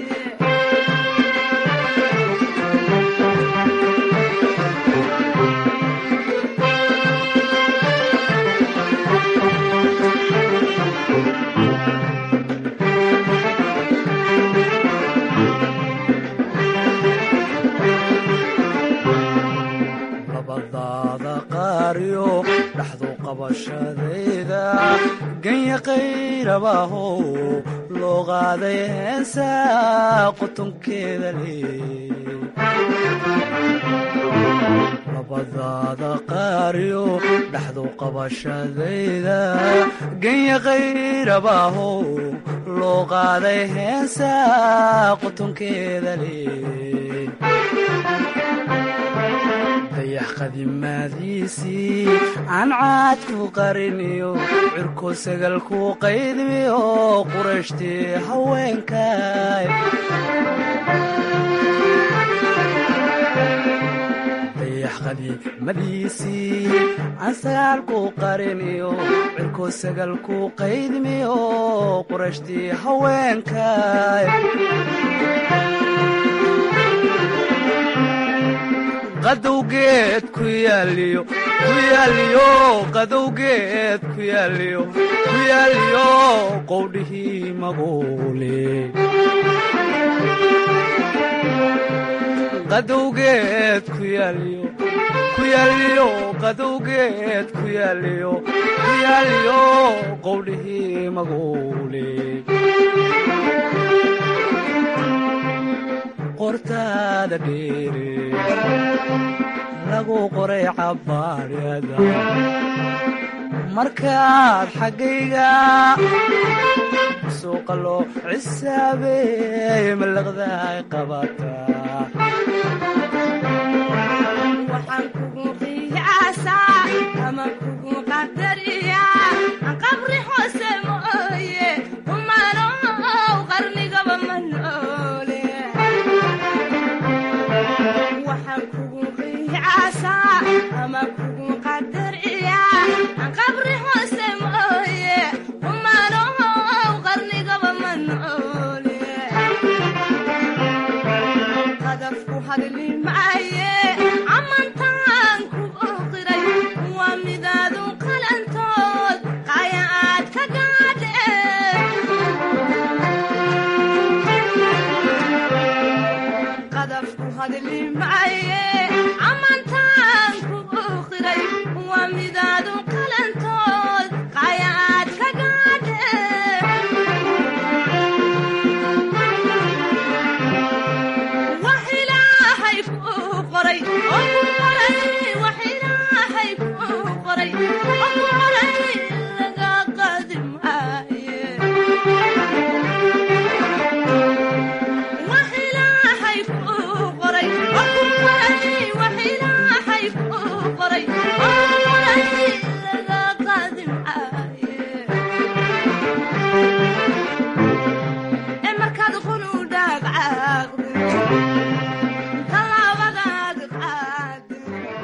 labadaada qaariyo dhaxdu qabashadayda ganya qayrabaahow loo qaaday heesa qotonkeeda lee labadaada qaariyo dhaxdu qabashadayda ganya qayrabaahow loo qaaday heesa qotonkeeda lee dayax qadimaadiisii aan caadku qariniyo cirko sagalku qaydmiyo qurashtii haweenkay dayax qadiimadiisii aan sagaalku qariniyo cirko sagalku qaydmiyo qurashtii haweenkay qadowgeed ku yaaliyo qadowgeed ku yaaliyo qowdhihii maguule qadowgeed ku yaaliyo qadowgeed ku yaaliyo qowdhihii maguule qortaada dheere lagu qoray cabbaadhyada markaad xaggayga suuqa loo cisaabey malaqdaay qabataa waxaan kugu qiyaasaa ama kugu qadariyaa aan qabri hoose mooye umanow qarnigaba ma noole waxaan kugu qiyaasaa ama kugu qadariyaa aan qabri hoose mooye umanow qarnigaba ma noole qadafku hadli maaye amantaan ku oqiray heli maaye amantaan ku uqiray waa midaadu qalantood qayaad ka gaadhe wax ilaahay ku qoray oo ku qoray wax ilaahay ku qoray oo ku qoray laga qaadi maaye wax ilaahay ku qoray oo ku qoray wax ilaahay ku qoray oo ku qoray laga qaadi maaye ee markaad qunu dhaqaaqdo talaabadaada qaado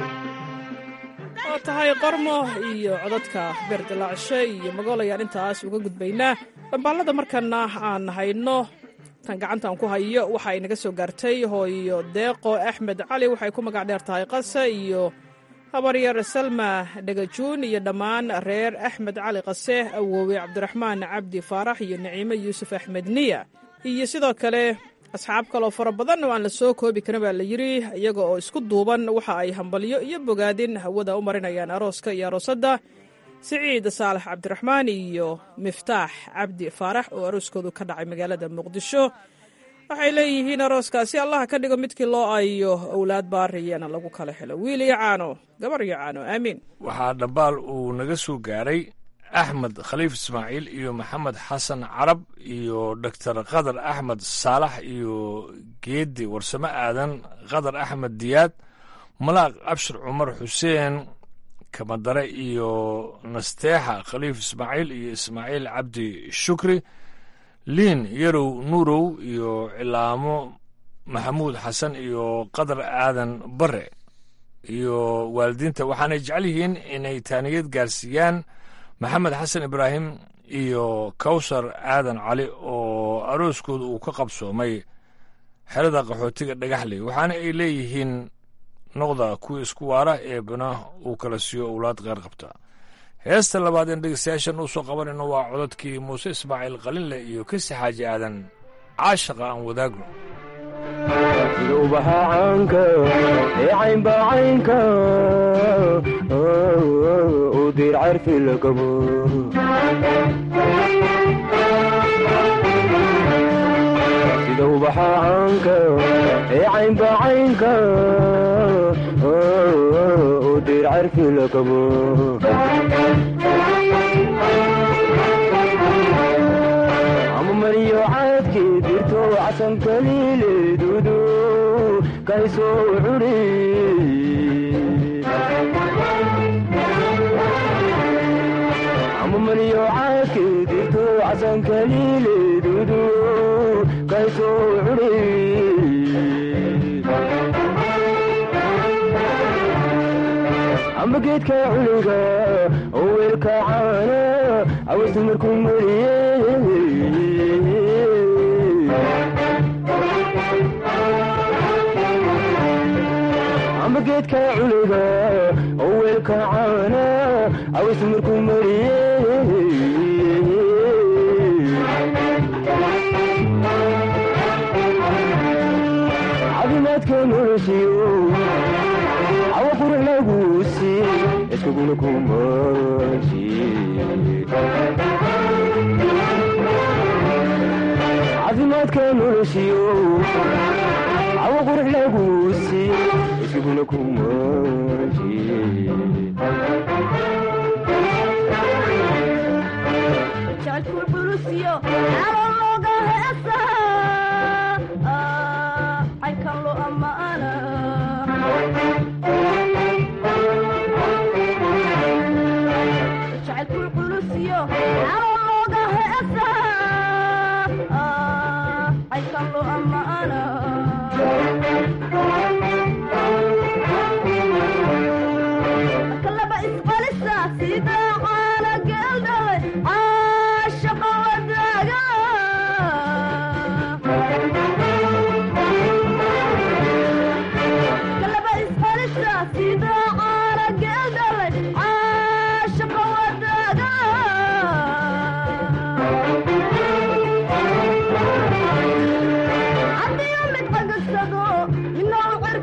oo tahay qormo iyo codadka beerdilaacshe iyo magool ayaan intaas uga gudbaynaa dhambaalada markana aan hayno tan gacantaan ku hayo waxa ay naga soo gaartay hooyo deeqo axmed cali waxay ku magac dheer tahay qase iyo habaryar salma dhagajuun iyo dhammaan reer axmed cali qase awoowe cabdiraxmaan cabdi faarax iyo naciime yuusuf axmed niya iyo sidoo kale asxaab kaloo fara badan oo aan la soo koobi karin baa la yidhi iyaga oo isku duuban waxa ay hambalyo iyo bogaadin hawada u marinayaan arooska iyo aroosadda siciid saalax cabdiraxmaan iyo miftaax cabdi faarax oo arooskoodu ka dhacay magaalada muqdisho waxay leeyihiin arooskaasi allaha ka dhigo midkii loo ayo owlaad baariyana lagu kala helo wiil iyo caano gabar iyo caano aamiin waxaa dhambaal uu naga soo gaaray axmed khaliif ismaaciil iyo maxamed xasan carab iyo doctor qadar axmed saalax iyo geedi warsame aadan qadar axmed diyaad malaaq abshir cumar xuseen kamadare iyo nasteexa khaliif ismaaciil iyo ismaaciil cabdi shukri liin yarow nuurow iyo cilaamo maxamuud xasan iyo qadar aadan bare iyo waalidiinta waxaanay jecel yihiin inay taaniyad gaarsiiyaan maxamed xasan ibraahim iyo kawsar aadan cali oo arooskooda uu ka qabsoomay xerada qaxootiga dhagaxley waxaana ay leeyihiin noqda kuwa isku waara ee bana uu kala siiyo owlaad qeyr qabta heesta labaad een dhegeystayaashan uu soo qabanayno waa codadkii muuse ismaaciil qalinle iyo kasi xaaji aadan caashaqa aan wadaagno sida ubaxa caanka ee caynbacaynka u diir carfi lagabo sida ubaxa caanka ee caynbacaynka u diir carfi lagabo ama mariyo caadkii dirto casan kaliileedudu kaysoo curi ama mariyo caadkii dirto casan kaliileedudu kaysoo curi amba geedka culiga oo weelka caana aweysu markuu mariye amba geedka culiga oo weelka caana aweysu markuu mariye caafimaadka noloshiyo awa qurux laguusi iskuguna kumashi caafimaadka noloshiyo awa qurux laguusi iskuguna kumashi jacalku xulusiyo alo looga heesa aykan lo amaana jacalku xulusiyo alo looga heesa aykan lo amaana kalaba isqalisa sida caana geeldhalay caashaqa wadaaga kalaba isqalisa sida caana geeldhalay caashaqa wadaaga hadiyo mid qagasado minaa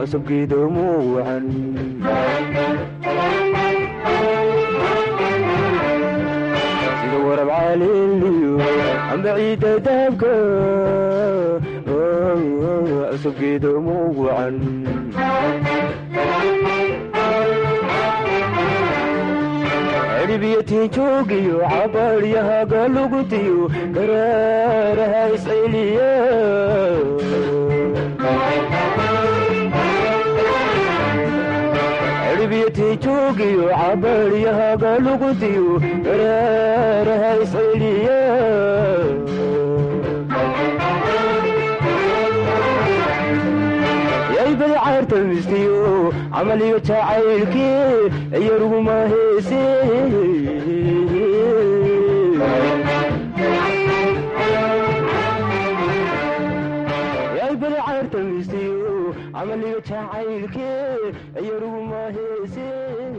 cusubgeedo muucan sida warab caaliliyo amba ciidda daabka cusubgeedo muucan cirbiyatiin joogiyo cabaaryahaga lugutiyo garaaraha isceliya cirbiyatiin joogiyo cabaaryahaga lugutiyo garaaraha isceliya yaybal caartamistiyo camaliga jacaylkii yaruguma heese yaybal caartamistiyo camaliga jacaylkii yaruguma heese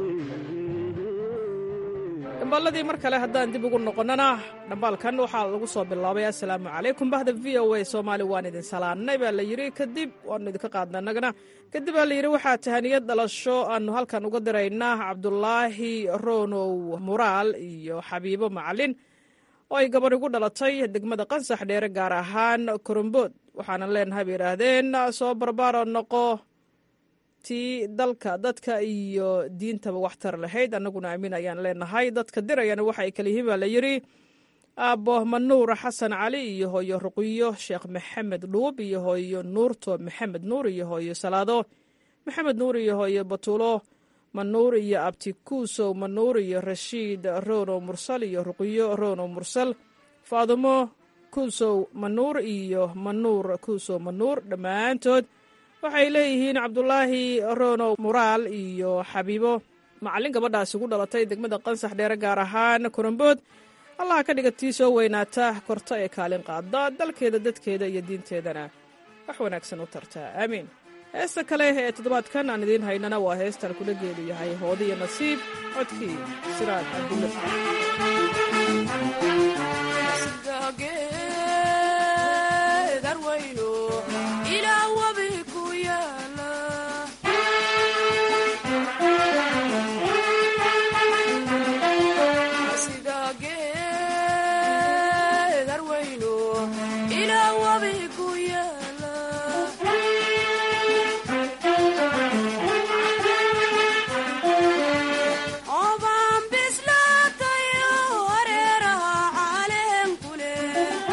dhambaaladii mar kale haddaan dib ugu noqonnana dhambaalkan waxaa lagu soo bilaabay assalaamu calaykum bahda v o a soomaali waan idin salaannay baa la yidhi kadib waannu idinka qaadna annagana kadib baa la yidhi waxaa tahaniyad dhalasho aannu halkan uga diraynaa cabdulaahi ronow muraal iyo xabiibo macalin oo ay gabar igu dhalatay degmada qansax dheere gaar ahaan korombood waxaanan leenahay bay yidhaahdeen soo barbaaro noqo tii dalka dadka iyo diintaba waxtar lahayd annaguna amiin ayaan leenahay dadka dirayana waxa ay kala yihiin baa la yidhi aabbo manuur xasan cali iyo hooyo ruqiyo sheekh maxamed dhuub iyo hooyo nuurto maxamed nuur iyo hooyo salaado maxamed nuur iyo hooyo batuulo manuur iyo abti kuusow manuur iyo rashiid ronow mursal iyo ruqiyo ronow mursal faadumo kuusow manuur iyo manuur kuusow manuur dhammaantood waxay leeyihiin cabdulaahi ronow muraal iyo xabiibo macallin gabadhaas ugu dhalatay degmada qansax dheere gaar ahaan korombood allah ka dhiga tii soo weynaata korta ee kaalin qaada dalkeeda dadkeeda iyo diinteedana wax wanaagsan u tartaa aamiin heesta kale ee toddobaadkan aan idiin haynana waa heestan kula geedu yahay hoodi iyo nasiib codkii siraad cabdulle oban bislaatayo wareeraha caleen kule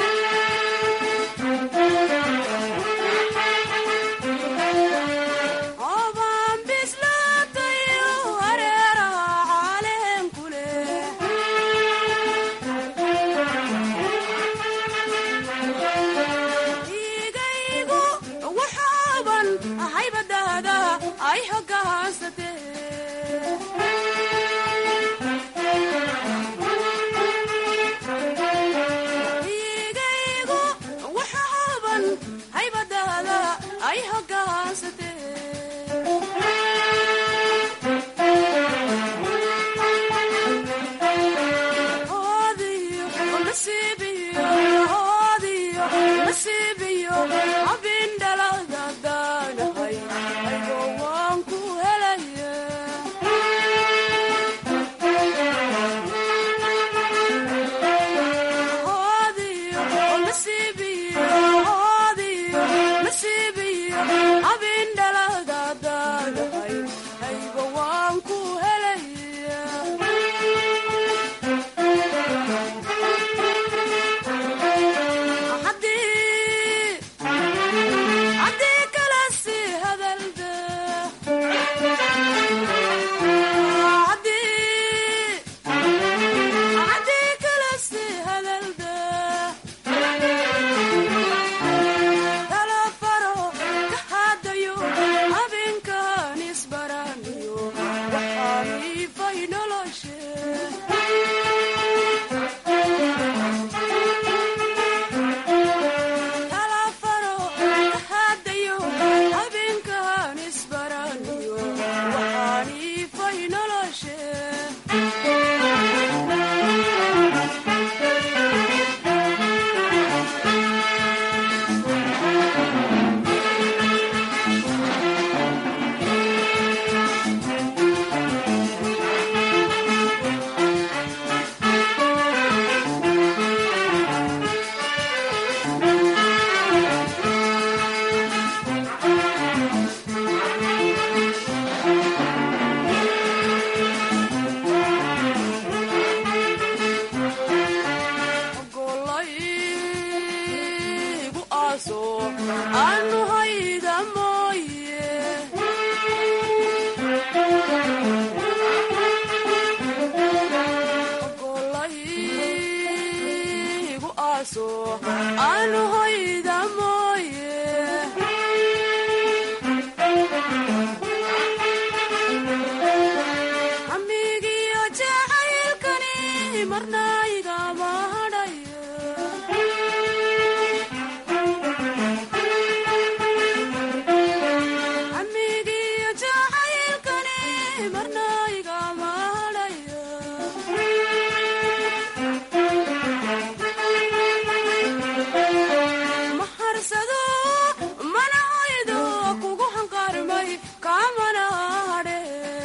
kaamana hadhe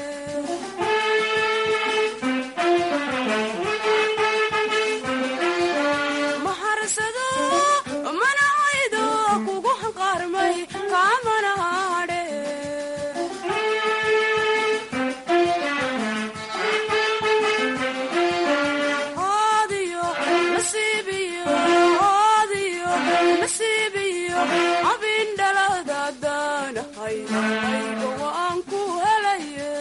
maharsado mana haydo kugu hanqaarmay kaamana hadhe oodiyo nasiibiyo oodiyo nasiibiyo abindhaladaadaanahay ayga waan ku helaye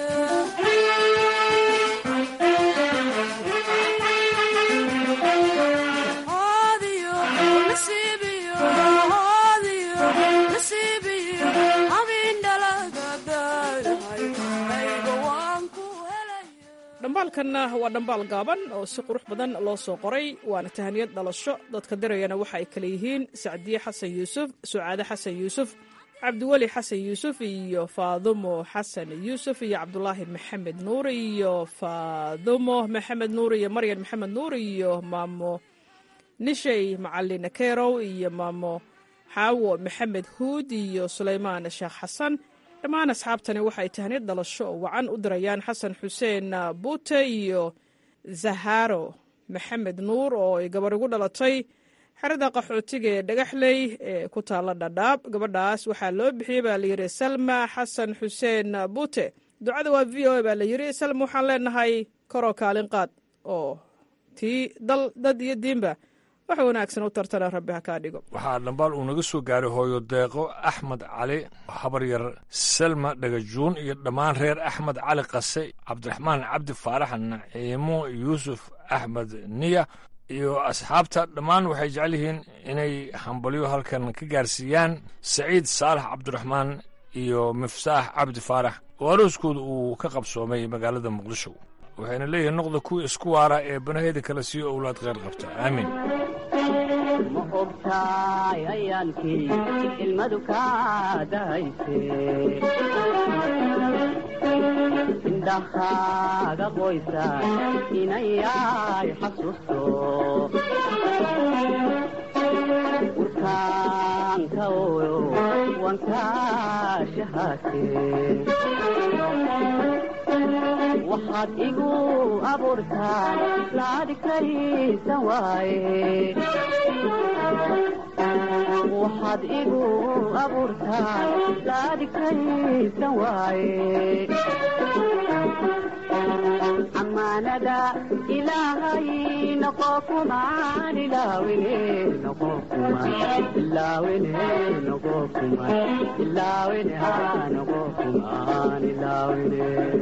oodiyo nasiibiyo oodiyo nasiibiyo abindhaladaadaanahay ayga waan ku dhambaalkanna waa dhambaal gaaban oo si qurux badan loo soo qoray waana tahaniyad dhalasho dadka dirayana waxa ay kale yihiin sacdiye xasan yuusuf sucaade xasan yuusuf cabdiweli xasan yuusuf iyo faadumo xasan yuusuf iyo cabdulaahi maxamed nuur iyo faadumo maxamed nuur iyo maryan maxamed nuur iyo maamo nishay macalin kerow iyo maamo xaawo maxamed huud iyo sulaymaan sheekh xasan dhammaan asxaabtani waxay tahniyad dhalasho oo wacan u dirayaan xasan xuseen buute iyo zaharo maxamed nuur oo ay gabar ugu dhalatay xerada qaxootiga ee dhagaxley ee ku taalla dhadhaab gabadhaas waxaa loo bixiyey baa layidhi salma xasan xuseen buute ducada waa v o a baa layidhi salma waxaan leenahay koroo kaalin qaad oo tii dal dad iyo diinba wax wanaagsan u tartana rabbi ha kaa dhigo waxaa dhambaal uu naga soo gaaray hooyo deeqo axmed cali habaryar selma dhagajuun iyo dhammaan reer axmed cali qase cabdiraxmaan cabdi faarax naciimo yuusuf axmed niya iyo asxaabta dhammaan waxay jecel yihiin inay hambalyo halkan ka gaarsiiyaan saciid saalax cabdiraxmaan iyo miftaax cabdi faarax oo arooskooda uu ka qabsoomay magaalada muqdisho waxayna leeyihiin noqda kuwii isku waara ee banaheeda kala siiyo owlaad kheyr qabta aamiin ma ogtaay ayaankii ilmadu kaa dahayse indhahaaga qoysa inayay xasuusto urkaanka oyo wankaa shahaate waxaad igu abuurtaan laadhigtaysan waaye waxaad igu abuurtaan laadhigtaysan waaye amaanada ilaahay noqo kumaan ilaawine noqo kumaan ilaawine noqo kumaan ilaawine haa noqo kumaan ilaawine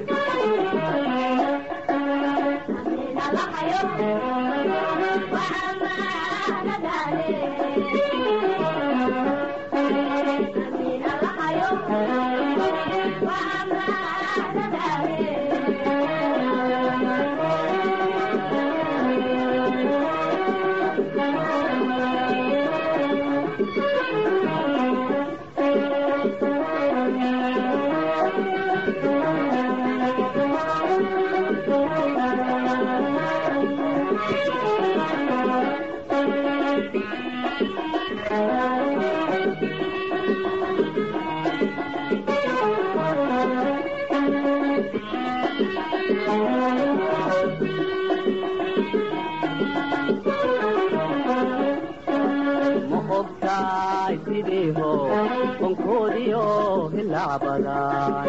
ma ogtaay sidiiho onkoodiyo hilacbadan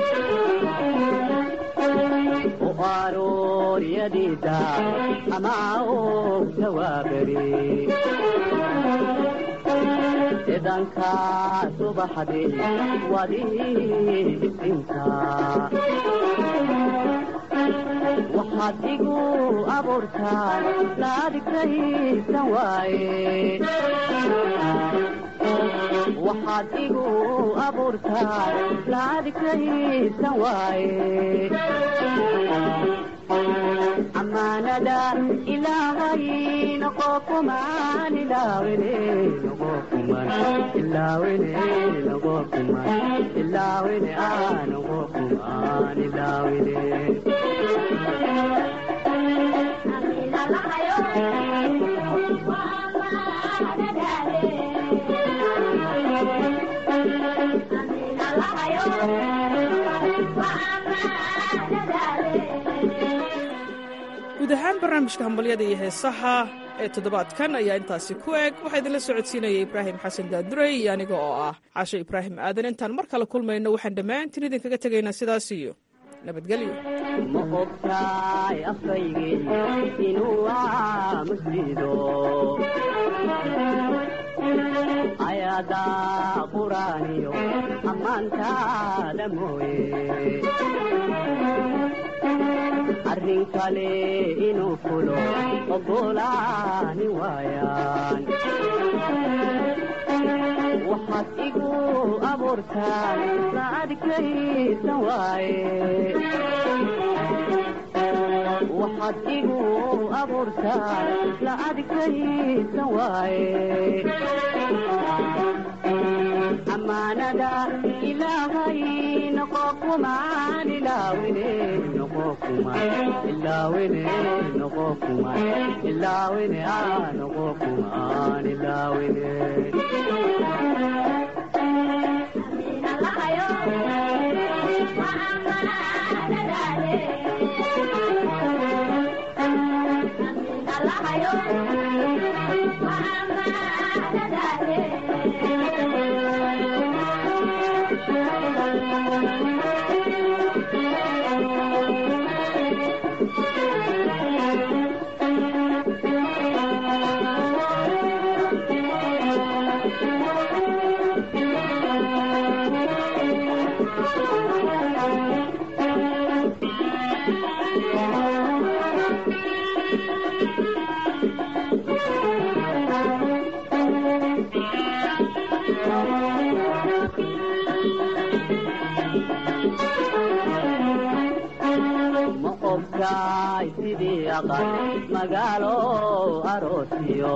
u arooriyadiida ama og tawaaberi cidanka subaxdii wadii isinka waxaad igu abuurtaan laadhigtaysan waaye waxaad igu abuurtaan laadhigtaysan waaye amaanada ilaahay noqo kumaan ilaawine noqo kumaan ilaawine noqo kumaan ilaawine aa noqo kumaan ilaawine guud ahaan barnaamijka hambalyada iyo heesaha ee toddobaadkan ayaa intaasi ku eg waxaa idinla socodsiinaya ibraahim xasan daadurey iyo aniga oo ah casho ibraahim aadan intaan mar kale kulmayno waxaan dhammaantiin idinkaga tegaynaa sidaas iyo nabadgelyo ma ogtahay afkaygii inuu aamuslido ayadaa quraaniyo ammaantaada mooye arrin kale inuu fulo ogolaani waayaan waxaad igu abuurtaan la adkaysan waaye waxaad igu abuurtaan la adkaysan waaye amaanada ilaahay noqo kumaan ilaawine noqo kumaan ilaawine noqo kumaan ilaawine noqo kumaan ilaawine sidii aqal magaalo aroosiyo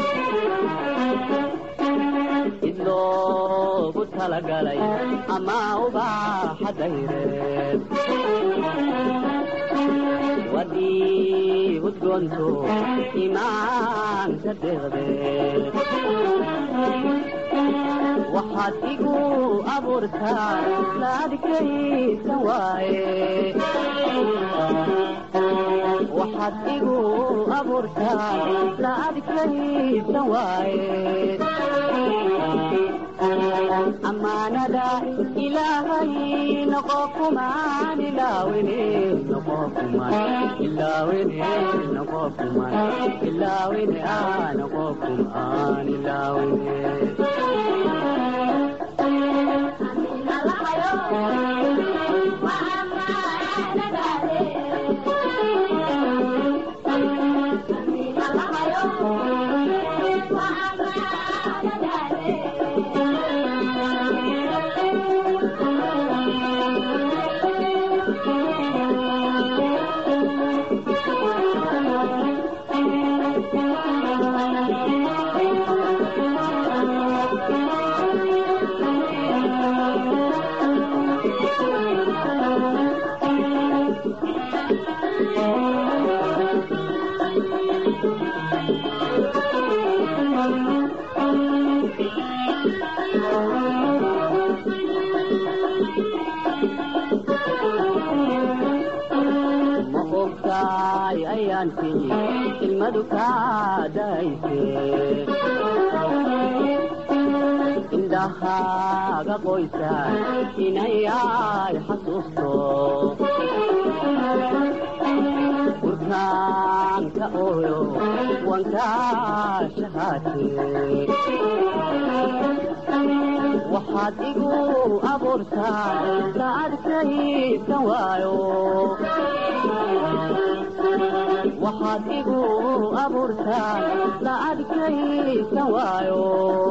id loogu talagalay ama ubaaxa dayreed wadii udgoonto imaanka deeqdeed waxaad igu abuurtaan la adkaysan waaye waxaad igu abuurtaan la adkaysan waaye amaanada ilaahay noqo kumaan ilaawine noqo kumaan ilaawine noqo kumaan ilaawine noqo kumaan ilaawine ilmadu kaadayse indhahaaga qoysaan inayay xasuusto burkaanka ooyo wankaa shahaate waxaad igu abuurtaan la adkaysan waayo waxaad igu abuurtaan la adkaysan waayo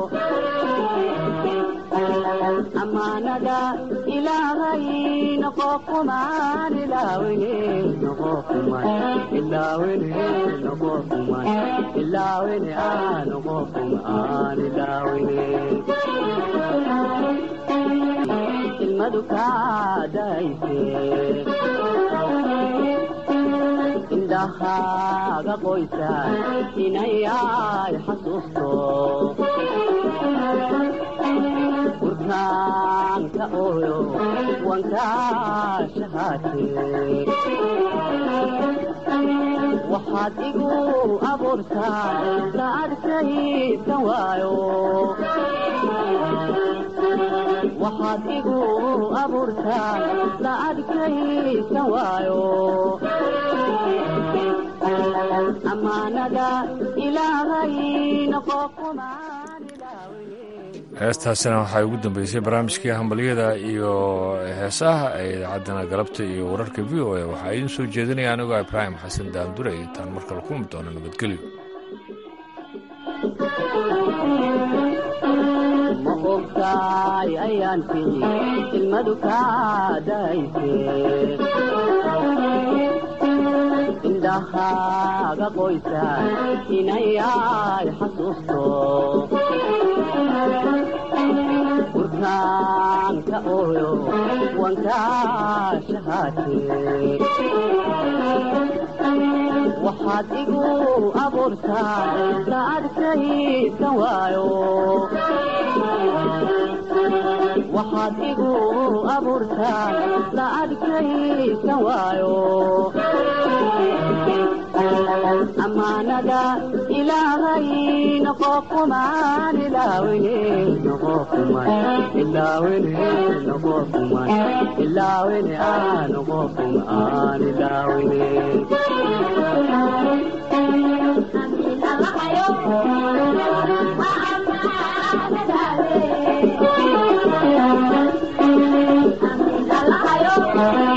amaanada ilaahay noqo kumaan ilaawine noqo kumaan ilaawine noqo kumaan ilaawine noqo kumaan ilaawine ilmadu kaadayse indhahaaga qoysaan inayay xasuusto burkaanka ooyo wankaa shahaatee waxaad igu abuurtaa saadkaysan waayo waxaad igu abuurtaa saadkaysan waayo amaanada ilaahay noqo kumaan heestaasina waxaa ugu dambeysay barnaamijkii hambalyada iyo heesaha ee idaacadana galabta iyo wararka v o a waxaa idiin soo jeedinaya anigoo ibraahim xasan daandure intaan mar kale kulmi doono nabadgelyo ma ogtaay ayaan tiri ilmadu kaa dayse indhahaaga qoysaa inayay xasuusto burkaanka ooyo wankaa shahaatee waxaad igu abuurtaa saadkaysan waayo waxaad igu abuurtaa saadkaysan waayo amaanada ilaahay noqo kumaan ilaawine noqo kumaan ilaawine noqo kumaan ilaawine noqo kumaan ilaawine Hello.